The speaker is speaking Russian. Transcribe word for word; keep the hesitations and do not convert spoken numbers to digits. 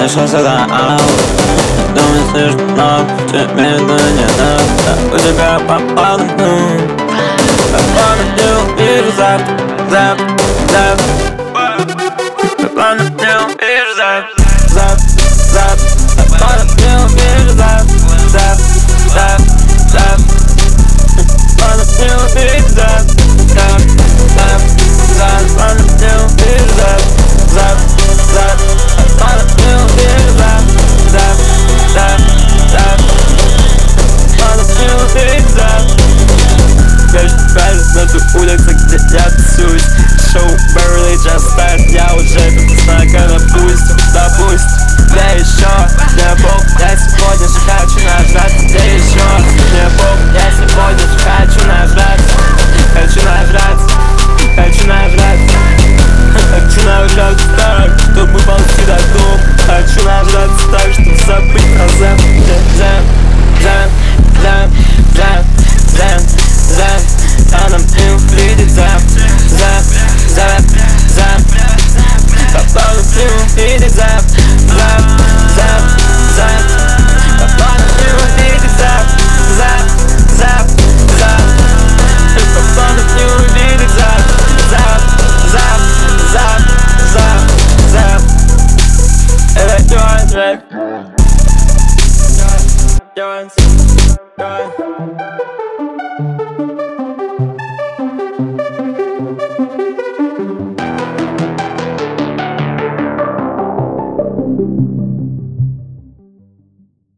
пришел сюда, ау. Думаю, слишком много, тебе это не надо. У тебя попал на дну. Попал на дну, вижу завтра, завтра, завтра. Попал на дну, вижу завтра, завтра, завтра. Попал на дну, вижу завтра, завтра, завтра, завтра. Попал на дну, вижу завтра, завтра, завтра, завтра. Попал на дну, вижу завтра, завтра, завтра. Попал на дну, вижу завтра, завтра, завтра, завтра. Попал на дну, вижу завтра. Вечно кажет на ту улицу, где я тусуюсь. Шоу Беверли Just Start, я уже тут знаю, допустим, допустим. Где еще? Мне бог, я сегодня же хочу нажраться. Где еще? Мне бог, я сегодня же хочу нажраться. Хочу нажраться, хочу нажраться. Хочу нажраться так, чтобы ползти до дома. Хочу нажраться так, чтобы забыть про завтра. Зэм, зэм, зэм, зэм, зэм, зэм. А нам им видит завтра, завтра, завтра, завтра. Попал на фильм, видит завтра, завтра, завтра, завтра. Попал на фильм, видит завтра, завтра, завтра, завтра. Попал на фильм, видит завтра, завтра, завтра, завтра, завтра, завтра. Это Jones, right? Jones.